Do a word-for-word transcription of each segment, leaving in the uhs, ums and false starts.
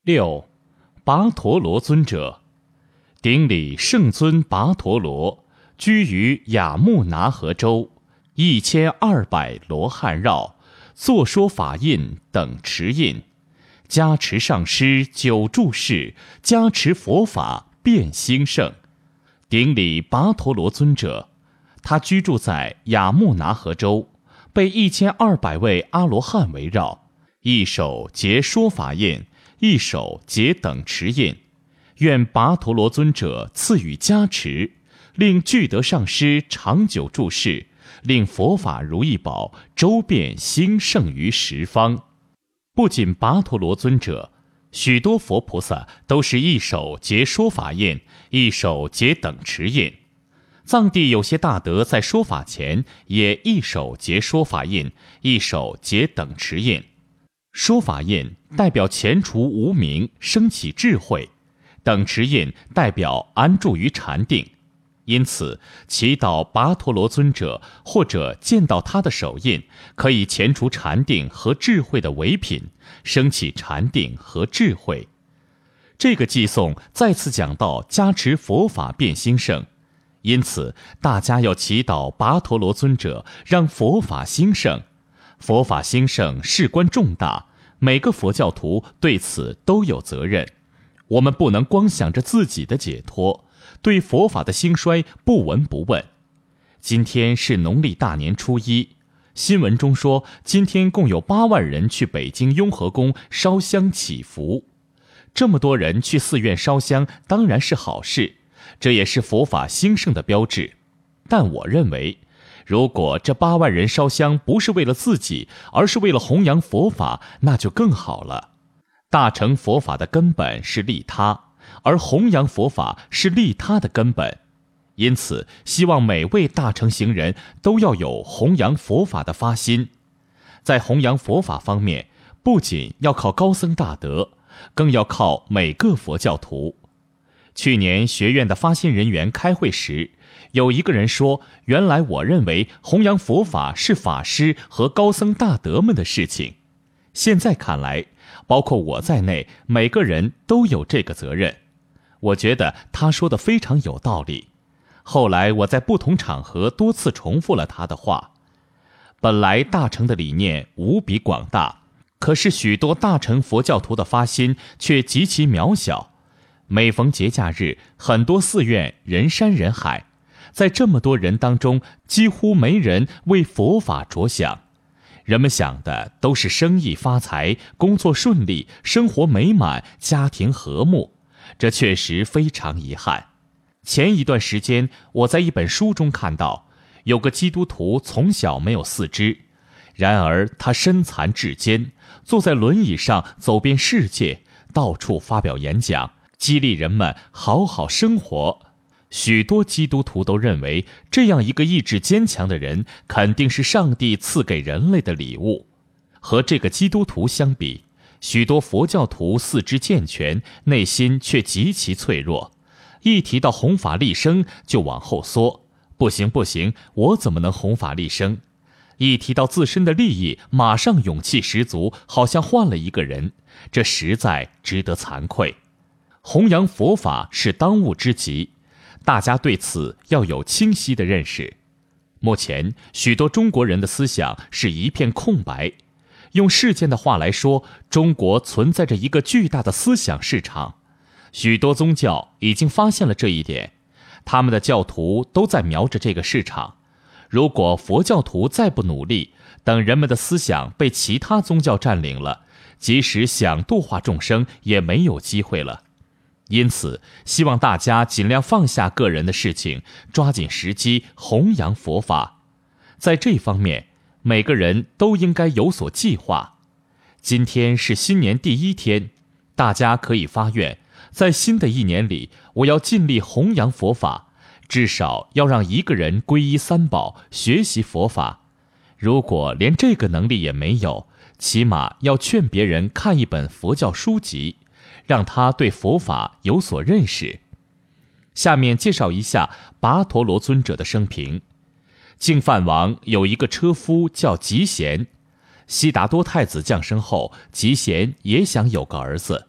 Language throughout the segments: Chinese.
六、跋陀罗尊者。顶礼圣尊跋陀罗，居于雅穆拿河州，一千二百罗汉绕，作说法印等持印，加持上师九住世，加持佛法遍兴盛。顶礼跋陀罗尊者，他居住在雅穆拿河州，被一千二百位阿罗汉围绕，一手结说法印，一手结等持印。愿跋陀罗尊者赐予加持，令具德上师长久住世，令佛法如意宝周遍兴盛于十方。不仅跋陀罗尊者，许多佛菩萨都是一手结说法印，一手结等持印。藏地有些大德在说法前也一手结说法印，一手结等持印。说法印代表前除无明，升起智慧，等持印代表安住于禅定。因此祈祷跋陀罗尊者或者见到他的手印，可以前除禅定和智慧的伪品，升起禅定和智慧。这个寄颂再次讲到加持佛法遍兴盛，因此大家要祈祷跋陀罗尊者让佛法兴盛。佛法兴盛事关重大，每个佛教徒对此都有责任。我们不能光想着自己的解脱，对佛法的兴衰不闻不问。今天是农历大年初一，新闻中说今天共有八万人去北京雍和宫烧香祈福。这么多人去寺院烧香当然是好事，这也是佛法兴盛的标志。但我认为，如果这八万人烧香不是为了自己，而是为了弘扬佛法，那就更好了。大乘佛法的根本是利他，而弘扬佛法是利他的根本。因此希望每位大乘行人都要有弘扬佛法的发心。在弘扬佛法方面，不仅要靠高僧大德，更要靠每个佛教徒。去年学院的发心人员开会时，有一个人说，原来我认为弘扬佛法是法师和高僧大德们的事情。现在看来，包括我在内，每个人都有这个责任。我觉得他说的非常有道理。后来我在不同场合多次重复了他的话。本来大乘的理念无比广大，可是许多大乘佛教徒的发心却极其渺小。每逢节假日，很多寺院人山人海，在这么多人当中，几乎没人为佛法着想。人们想的都是生意发财，工作顺利，生活美满，家庭和睦，这确实非常遗憾。前一段时间，我在一本书中看到，有个基督徒从小没有四肢，然而他身残志坚，坐在轮椅上走遍世界，到处发表演讲，激励人们好好生活。许多基督徒都认为，这样一个意志坚强的人肯定是上帝赐给人类的礼物。和这个基督徒相比，许多佛教徒四肢健全，内心却极其脆弱，一提到弘法利生就往后缩，不行不行，我怎么能弘法利生？一提到自身的利益，马上勇气十足，好像换了一个人，这实在值得惭愧。弘扬佛法是当务之急，大家对此要有清晰的认识。目前许多中国人的思想是一片空白，用世间的话来说，中国存在着一个巨大的思想市场。许多宗教已经发现了这一点，他们的教徒都在瞄着这个市场。如果佛教徒再不努力，等人们的思想被其他宗教占领了，即使想度化众生也没有机会了。因此希望大家尽量放下个人的事情，抓紧时机弘扬佛法。在这方面，每个人都应该有所计划。今天是新年第一天，大家可以发愿，在新的一年里，我要尽力弘扬佛法，至少要让一个人皈依三宝，学习佛法。如果连这个能力也没有，起码要劝别人看一本佛教书籍，让他对佛法有所认识。下面介绍一下跋陀罗尊者的生平。净饭王有一个车夫叫吉贤，悉达多太子降生后，吉贤也想有个儿子。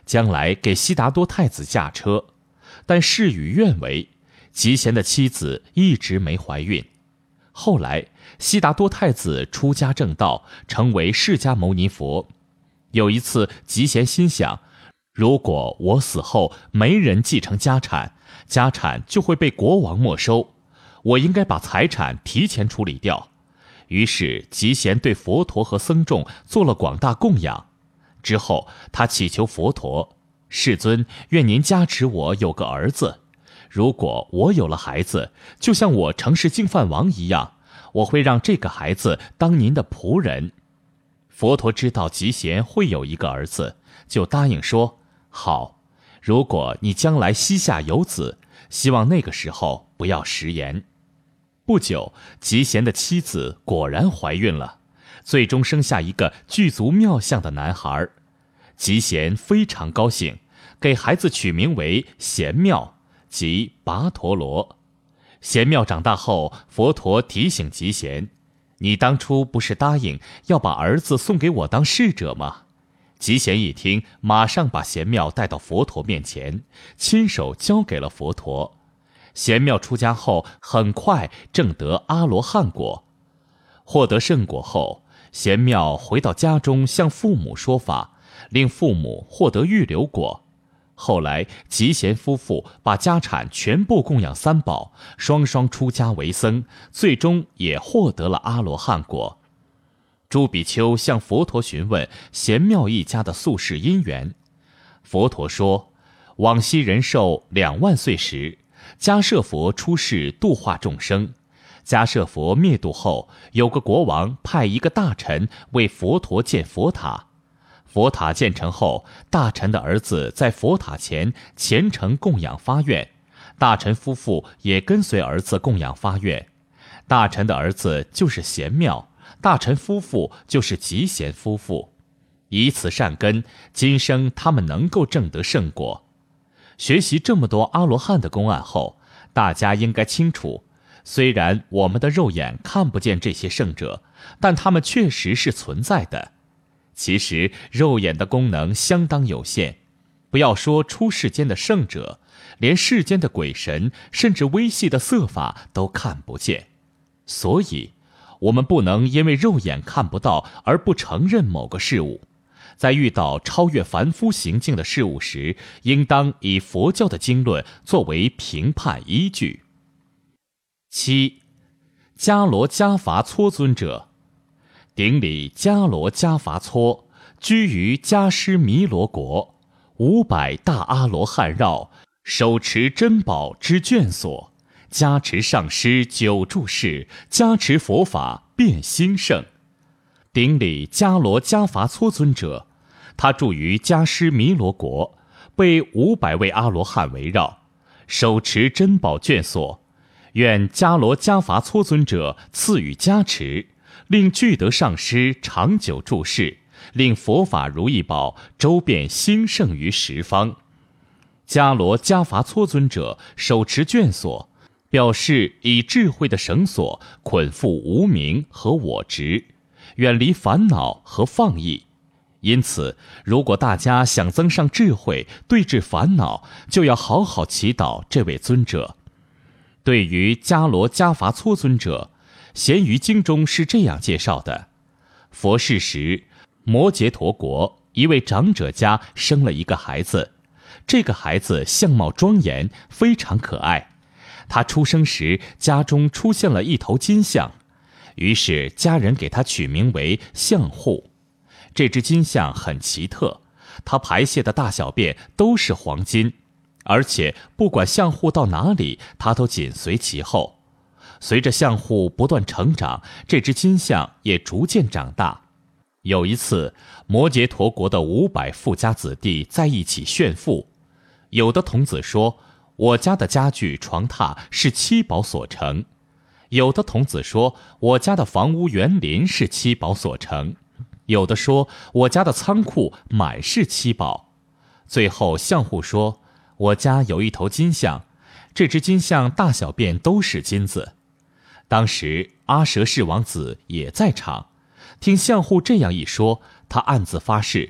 将来给悉达多太子驾车，但事与愿违，吉贤的妻子一直没怀孕。后来悉达多太子出家正道，成为释迦牟尼佛。有一次吉贤心想，如果我死后没人继承家产，家产就会被国王没收，我应该把财产提前处理掉。于是吉贤对佛陀和僧众做了广大供养。之后他祈求佛陀，世尊，愿您加持我有个儿子，如果我有了孩子，就像我城市净饭王一样，我会让这个孩子当您的仆人。佛陀知道吉贤会有一个儿子，就答应说，好，如果你将来膝下有子，希望那个时候不要食言。不久，吉贤的妻子果然怀孕了，最终生下一个具足妙相的男孩。吉贤非常高兴，给孩子取名为贤妙，即跋陀罗。贤妙长大后，佛陀提醒吉贤，你当初不是答应要把儿子送给我当侍者吗？吉贤一听，马上把贤妙带到佛陀面前，亲手交给了佛陀。贤妙出家后，很快证得阿罗汉果。获得圣果后，贤妙回到家中向父母说法，令父母获得预留果。后来吉贤夫妇把家产全部供养三宝，双双出家为僧，最终也获得了阿罗汉果。诸比丘向佛陀询问贤妙一家的宿世因缘。佛陀说，往昔人寿两万岁时，迦摄佛出世度化众生。迦摄佛灭度后，有个国王派一个大臣为佛陀建佛塔。佛塔建成后，大臣的儿子在佛塔前虔诚供养发愿，大臣夫妇也跟随儿子供养发愿。大臣的儿子就是贤妙，大臣夫妇就是吉贤夫妇。以此善根，今生他们能够证得圣果。学习这么多阿罗汉的公案后，大家应该清楚，虽然我们的肉眼看不见这些圣者，但他们确实是存在的。其实肉眼的功能相当有限，不要说出世间的圣者，连世间的鬼神甚至微细的色法都看不见。所以我们不能因为肉眼看不到而不承认某个事物。在遇到超越凡夫行径的事物时，应当以佛教的经论作为评判依据。七，迦罗迦伐搓尊者。顶礼迦罗迦伐搓，居于迦尸弥罗国，五百大阿罗汉绕，手持珍宝之眷所，加持上师久住世，加持佛法变兴盛。顶礼迦罗迦伐搓尊者，他住于迦尸弥罗国，被五百位阿罗汉围绕，手持珍宝眷所，愿迦罗迦伐搓尊者赐予加持，令具德上师长久住世，令佛法如意宝周遍兴盛于十方。迦罗迦伐搓尊者手持眷所，表示以智慧的绳索捆缚无明和我执，远离烦恼和放逸。因此，如果大家想增上智慧，对治烦恼，就要好好祈祷这位尊者。对于迦罗迦伐搓尊者，咸于经中是这样介绍的：佛世时，摩羯陀国一位长者家生了一个孩子，这个孩子相貌庄严，非常可爱。他出生时，家中出现了一头金象，于是家人给他取名为象护。这只金象很奇特，它排泄的大小便都是黄金，而且不管象护到哪里，它都紧随其后。随着象护不断成长，这只金象也逐渐长大。有一次，摩羯陀国的五百富家子弟在一起炫富，有的童子说，我家的家具床榻是七宝所成；有的童子说，我家的房屋园林是七宝所成；有的说，我家的仓库满是七宝。最后象护说，我家有一头金象，这只金象大小便都是金子。当时阿舍氏王子也在场，听象护这样一说，他暗自发誓，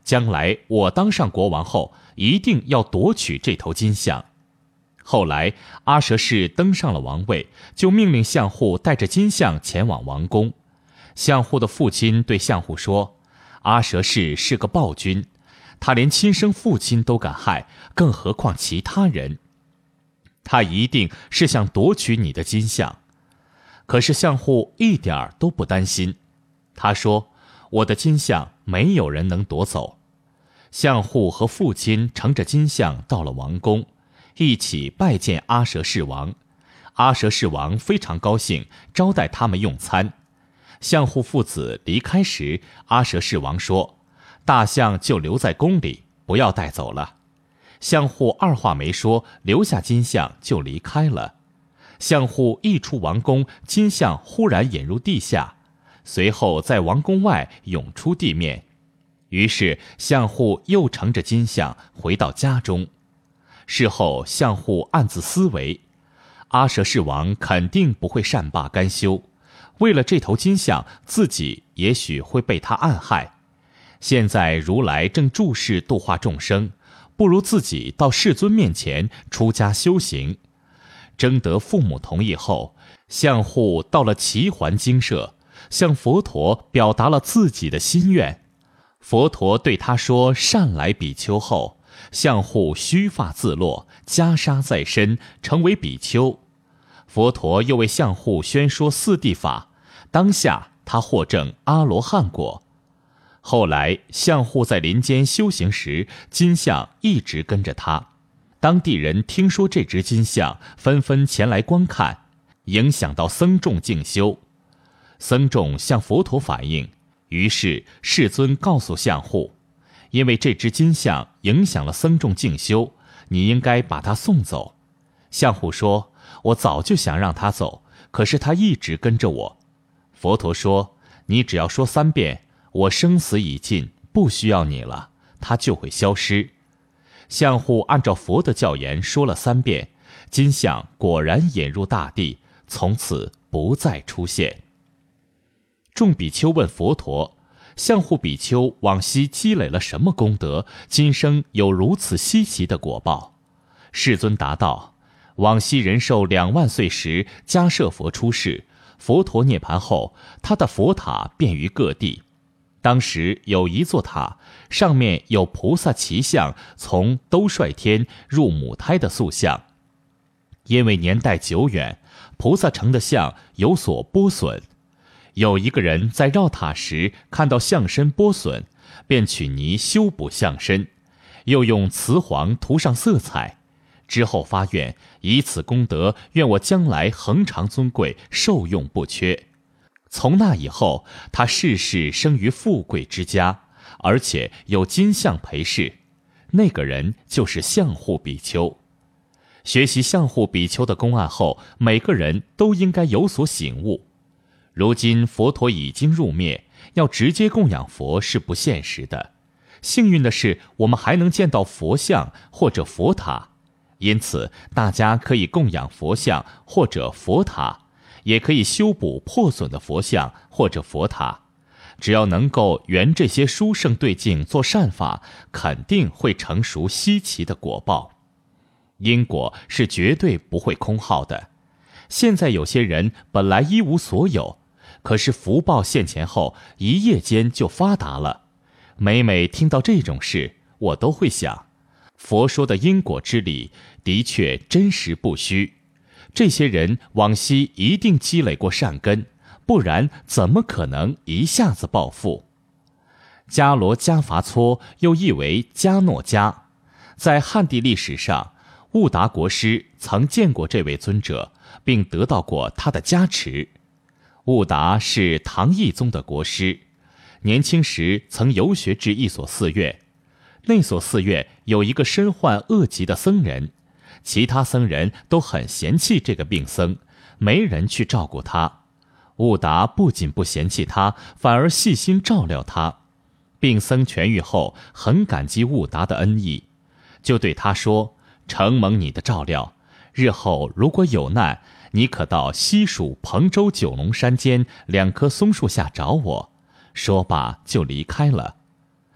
将来我当上国王后，一定要夺取这头金象。后来阿舍氏登上了王位，就命令相护带着金象前往王宫。相护的父亲对相护说，阿舍氏是个暴君，他连亲生父亲都敢害，更何况其他人。他一定是想夺取你的金象。可是相护一点儿都不担心，他说，我的金象没有人能夺走。相护和父亲乘着金象到了王宫，一起拜见阿舍氏王。阿舍氏王非常高兴，招待他们用餐。相护父子离开时，阿舍氏王说，大象就留在宫里，不要带走了。相护二话没说，留下金象就离开了。相护一出王宫，金象忽然引入地下，随后在王宫外涌出地面。于是相护又乘着金象回到家中。事后相护暗自思维，阿舍氏王肯定不会善罢甘休，为了这头金象，自己也许会被他暗害。现在如来正注视度化众生，不如自己到世尊面前出家修行。征得父母同意后，相护到了齐桓精舍，向佛陀表达了自己的心愿。佛陀对他说善来比丘后，相护须发自落，袈裟在身，成为比丘。佛陀又为相护宣说四谛法，当下他获证阿罗汉果。后来相护在林间修行时，金象一直跟着他。当地人听说这只金象，纷纷前来观看，影响到僧众静修。僧众向佛陀反映，于是世尊告诉相护，因为这只金象影响了僧众静修，你应该把它送走。相护说，我早就想让他走，可是他一直跟着我。佛陀说，你只要说三遍，我生死已尽，不需要你了，他就会消失。相护按照佛的教言说了三遍，金象果然引入大地，从此不再出现。众比丘问佛陀，相护比丘往昔积累了什么功德，今生有如此稀奇的果报？世尊答道，往昔人寿两万岁时，迦摄佛出世，佛陀涅盘后，他的佛塔遍于各地。当时有一座塔，上面有菩萨骑象从兜率天入母胎的塑像。因为年代久远，菩萨成的像有所剥损。有一个人在绕塔时看到像身剥损，便取泥修补像身，又用瓷黄涂上色彩。之后发愿，以此功德，愿我将来恒常尊贵，受用不缺。从那以后，他世世生于富贵之家，而且有金像陪侍。那个人就是相护比丘。学习相护比丘的公案后，每个人都应该有所醒悟。如今佛陀已经入灭，要直接供养佛是不现实的。幸运的是，我们还能见到佛像或者佛塔，因此大家可以供养佛像或者佛塔，也可以修补破损的佛像或者佛塔。只要能够圆这些殊胜对境做善法，肯定会成熟稀奇的果报。因果是绝对不会空耗的。现在有些人本来一无所有，可是福报现前后，一夜间就发达了。每每听到这种事，我都会想，佛说的因果之理的确真实不虚。这些人往昔一定积累过善根，不然怎么可能一下子暴富？迦罗迦伐搓又译为迦诺迦，在汉地历史上，悟达国师曾见过这位尊者，并得到过他的加持。悟达是唐懿宗的国师，年轻时曾游学至一所寺院。那所寺院有一个身患恶疾的僧人，其他僧人都很嫌弃这个病僧，没人去照顾他。悟达不仅不嫌弃他，反而细心照料他。病僧痊愈后，很感激悟达的恩义，就对他说，承蒙你的照料，日后如果有难，你可到西蜀彭州九龙山间两棵松树下找我。说罢就离开了。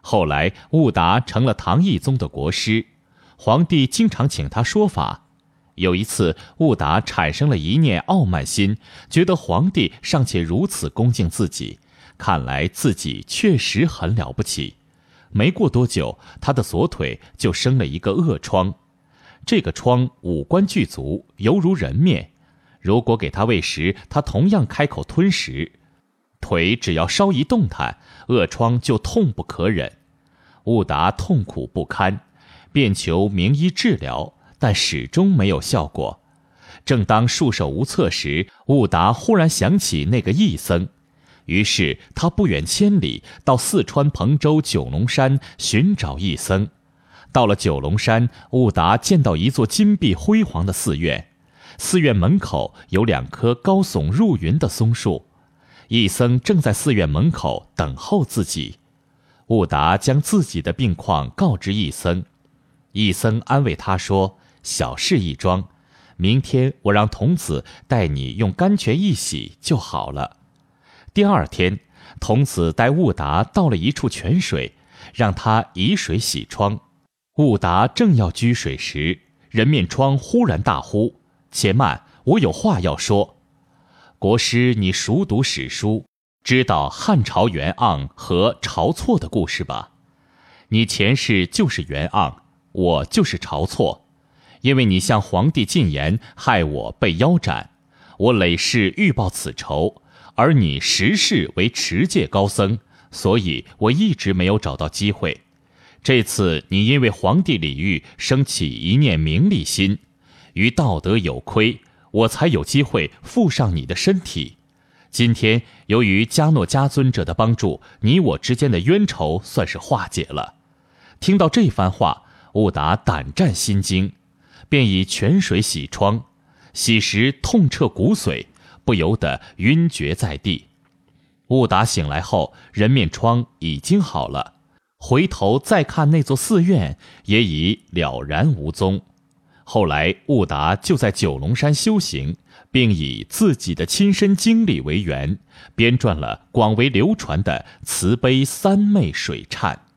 后来悟达成了唐懿宗的国师，皇帝经常请他说法。有一次，悟达产生了一念傲慢心，觉得皇帝尚且如此恭敬自己，看来自己确实很了不起。没过多久，他的左腿就生了一个恶疮，这个疮五官具足，犹如人面。如果给他喂食，他同样开口吞食。腿只要稍一动弹，恶疮就痛不可忍。悟达痛苦不堪，便求名医治疗，但始终没有效果。正当束手无策时，悟达忽然想起那个义僧，于是他不远千里到四川彭州九龙山寻找义僧。到了九龙山，悟达见到一座金碧辉煌的寺院，寺院门口有两棵高耸入云的松树，义僧正在寺院门口等候自己。悟达将自己的病况告知义僧，义僧安慰他说：小事一桩，明天我让童子带你用甘泉一洗就好了。第二天，童子带悟达到了一处泉水，让他以水洗疮。悟达正要掬水时，人面疮忽然大呼：且慢，我有话要说。国师，你熟读史书，知道汉朝袁盎和晁错的故事吧？你前世就是袁盎，我就是晁错。因为你向皇帝进言，害我被腰斩，我累世欲报此仇，而你实世为持戒高僧，所以我一直没有找到机会。这次你因为皇帝李煜升起一念名利心，于道德有亏，我才有机会附上你的身体。今天由于迦诺迦尊者的帮助，你我之间的冤仇算是化解了。听到这番话，悟达胆战心惊，便以泉水洗疮，洗时痛彻骨髓，不由得晕厥在地。悟达醒来后，人面疮已经好了，回头再看那座寺院，也已了然无踪。后来悟达就在九龙山修行，并以自己的亲身经历为缘，编撰了广为流传的慈悲三昧水忏。